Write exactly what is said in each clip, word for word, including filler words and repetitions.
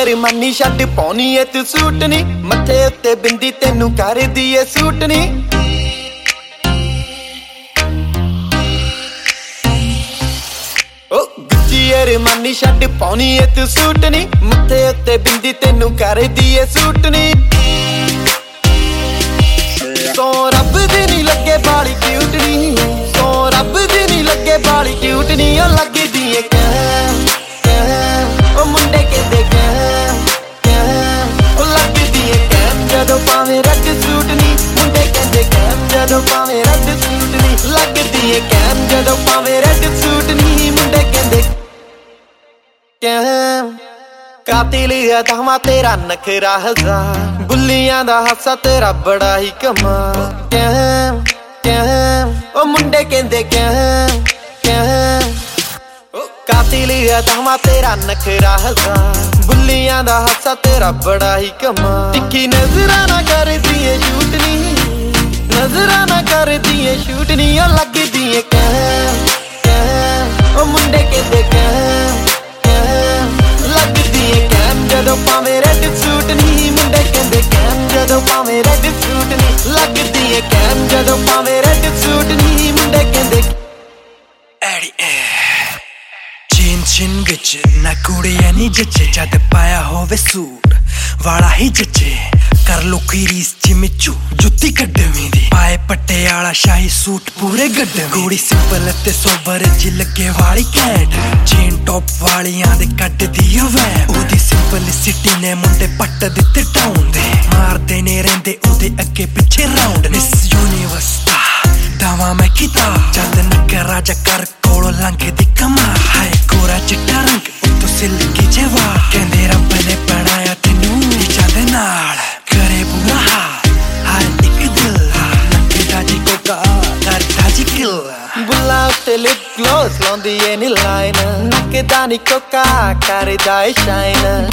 ਅਰਮਾਨੀ ਛੱਡ ਪਾਉਣੀ ਏ ਤੂੰ ਸੂਟ ਨੀ ਮੱਥੇ ਉੱਤੇ ਬਿੰਦੀ ਤੈਨੂੰ ਕਰਦੀ ਏ ਸੂਟ ਨੀ ਅਰਮਾਨੀ ਛੱਡ ਪਾਉਣੀ ਏ ਤੂੰ ਸੂਟ ਨੀ ਮੱਥੇ ਉੱਤੇ ਬਿੰਦੀ ਤੈਨੂੰ ਕਰਦੀ ਏ ਸੂਟ ਨੀ ਸੋ ਰੱਬ ਦੀ ਨੀ ਲੱਗੇ ਬਾਲੀ ਕਿਊਟ ਨੀ ਸੋ ਰੱਬ ਦੀ ਨੀ ਲੱਗੇ ਬਾਲੀ ਕਿਊਟ ਨੀ ਉਹ ਲੱਗਦੀ ਏ ਕਹਿ ਕਹਿ ਉਹ ਮੁੰਡੇ ਕਹਿੰਦੇ ਕਹਿ ਕਹਿ ਉਹ ਲੱਗਦੀ ਏ ਕਹਿ ਜਦੋਂ ਪਾਵੇਂ ਰੈੱਡ ਸੂਟ ਨੀ ਮੁੰਡੇ ਕਹਿੰਦੇ ਕਹਿ ਜਦੋਂ ਪਾਵੇਂ ਰੈੱਡ ਸੂਟ ਨੀ ਲੱਗਦੀ ਏ ਕਹਿ ਜਦੋਂ ਪਾਵੇਂ ਰੈੱਡ ਸੂਟ ਨੀ ਮੁੰਡੇ ਕਹਿੰਦੇ ਕਾਤਿਲ ਅਦਾਵਾਂ ਤੇਰਾ ਨਖਰਾ ਹਜ਼ਾਰ ਬੁੱਲੀਆਂ ਦਾ ਹਾਸਾ ਤੇਰਾ ਬੜਾ ਹੀ ਕਮਾਲ ਕਹਿ ਕਹਿ ਉਹ ਮੁੰਡੇ ਕਹਿੰਦੇ ਕਹਿ ਕਹਿ ਕਾਤਿਲ ਅਦਾਵਾਂ ਤੇਰਾ ਨਖਰਾ ਹਜ਼ਾਰ ਬੁੱਲੀਆਂ ਦਾ ਹਾਸਾ ਤੇਰਾ ਬੜਾ ਹੀ ਕਮਾਲ ਤਿੱਖੀ ਨਜ਼ਰਾਂ ਨਾ ਕਰਦੀ ਏ ਸ਼ੂਟ ਨੀ ਨਜ਼ਰਾਂ ਨਾ ਕਰਦੀ ਏ ਸ਼ੂਟ ਨੀ ਉਹ ਲੱਗਦੀ ਏ ਕਹਿ ਕਹਿ ਉਹ ਮੁੰਡੇ ਕਹਿੰਦੇ ਕਹਿ ਲੱਗਦੀ ਏ ਕੈਮ ਜਦੋਂ ਪਾਵੇਂ ਰੈੱਡ ਸੂਟ ਨੀ ਮੁੰਡੇ ਕਹਿੰਦੇ ਕੈਮ ਜਦੋਂ ਪਾਵੇਂ ਰੈੱਡ ਸੂਟ ਨੀ ਲੱਗਦੀ ਏ ਕੈਮ ਜਦੋਂ ਪਾਵੇਂ ਰੈੱਡ ਸੂਟ ਨੀ ਮੁੰਡੇ ਕਹਿੰਦੇ ਐੜੀ ਐ ਚਿਨ ਚਿਨ ਵਿੱਚ ਨਾ ਕੁੜੀਆਂ ਨੀ ਜੱਚੇ ਜਦ ਪਾਇਆ ਹੋਵੇ ਸੂਟ ਵਾਲਾ ਹੀ ਜੱਚੇ ਕਰ ਲੋ ਕੋਈ ਰੀਸ ਜਿਵੇਂ ਚੂ ਜੁੱਤੀ ਕੱਢਵੀਂ ਦੀ ਪਾਏ ਪਟਿਆਲਾ ਸ਼ਾਹੀ ਸੂਟ ਪੂਰੇ ਗੱਡਵੀਂ ਕੁੜੀ ਸਿੰਪਲ ਤੇ ਸੋਬਰ ਜੀ ਲੱਗੇ ਵਾਲੀ ਕੈਟ ਚੇਨ ਟੌਪ ਵਾਲੀਆਂ ਦੇ ਕੱਢਦੀ ਓ ਵੈ ਉਹਦੀ ਸਿੰਪਲਿਸਿਟੀ ਨੇ ਮੁੰਡੇ ਪੱਟ ਦਿੱਤੇ ਟਾਊਨ ਦੇ ਮਾਰਦੇ ਨੇ ਰਹਿੰਦੇ ਉਹਦੇ ਅੱਗੇ ਪਿੱਛੇ ਰਾਉਂਡ ਮਿਸ ਯੂਨੀਵਰਸ ਦਾ ਦਾਵਾ ਮੈਂ ਕੀਤਾ ਜਦ ਨਕਰਾ ਜਾ ਕਰ ਕੋਲੋਂ ਲੰਘਦੀ ਕਮਾ ਹਾਏ ਕੋਰਾ ਚਿੱਟਾ ਰੰਗ ਉੱਤੋਂ ਸਿਲਕੀ ਜਵਾ ਕਹਿੰਦੇ ਰੱਬ ਨੇ ਬਣਾਇਆ ਤੈਨੂੰ ਚੰਦ ਨਾਲ ਕਰੇ ਬੁਰਾ ਹਰ ਇੱਕ ਦਿਲ ਨੱਕਦਾ ਜੀ ਕੋਕਾ ਕਰਦਾ ਜੀ ਕਿਲ ਬੁੱਲਾ ਉੱਤੇ ਲਿਪ ਗਲੋਸ ਲਾਉਂਦੀ ਏ ਨੀ ਲਾਈਨ ਨੱਕਦਾ ਨੀ ਕੋਕਾ ਕਰਦਾ ਏ ਸ਼ਾਈਨ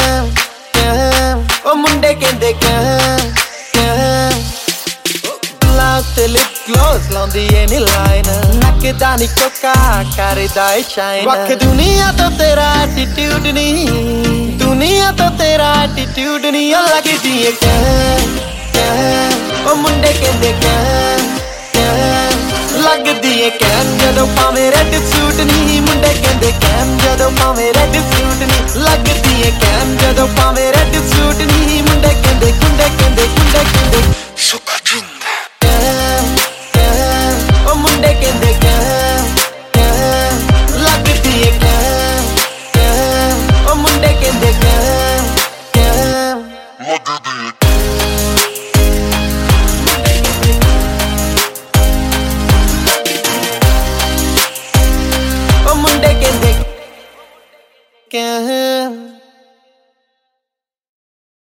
ਉਹ ਮੁੰਡੇ ਕਹਿੰਦੇ ਕਹਿ ਕਹਿ ਬੁੱਲਾ ਉੱਤੇ ਲਿਪ ਗਲੋਸ ਲਾਉਂਦੀ ਏ ਨੀ ਲਾਈਨ ਨੱਕਦਾ ਨੀ ਕੋਕਾ ਕਰਦਾ ਏ ਸ਼ਾਈਨ ਵੱਖ ਦੁਨੀਆ ਤੋਂ ਤੇਰਾ ਐਟੀਟਿਊਡ ਨੀ ਦੁਨੀਆ ਤੋਂ ਤੇਰਾ ਐਟੀਟਿਊਡ ਨੀ ਉਹ ਲੱਗਦੀ ਏ ਕਹਿ ਕਹਿ ਉਹ ਮੁੰਡੇ ਕਹਿੰਦੇ ਕਹਿ ਕਹਿ ਲੱਗਦੀ ਏ ਕਹਿ ਜਦੋਂ ਪਾਵੇਂ ਰੈੱਡ ਸੂਟ ਨੀ ਮੁੰਡੇ ਕਹਿੰਦੇ ਕਹਿ ਜਦੋਂ ਪਾਵੇਂ ਰੈੱਡ ਸੂਟ ਨੀ ਲੱਗਦੀ ਏ ਕਹਿ ਜਦੋਂ ਪਾਵੇਂ ਰੈੱਡ ਸੂਟ ਨੀ ਮੁੰਡੇ ਕਹਿੰਦੇ ਕੁੰਡੇ ਕਹਿੰਦੇ ਕੁੰਡੇ ਕਹਿੰਦੇ ਸੁੱਕਾ ਜਿੰਦ ਉਹ ਮੁੰਡੇ ਕਹਿੰਦੇ ਕਹਿ ਕਹਿ ਲੱਗਦੀ ਏ ਕਹਿ ਕਹਿ ਉਹ ਮੁੰਡੇ ਕਹਿੰਦੇ ਕਹਿ ਕਹਿ ਲੱਗਦੀ ਏ ਉਹ ਮੁੰਡੇ ਕਹਿੰਦੇ ਕਹਿ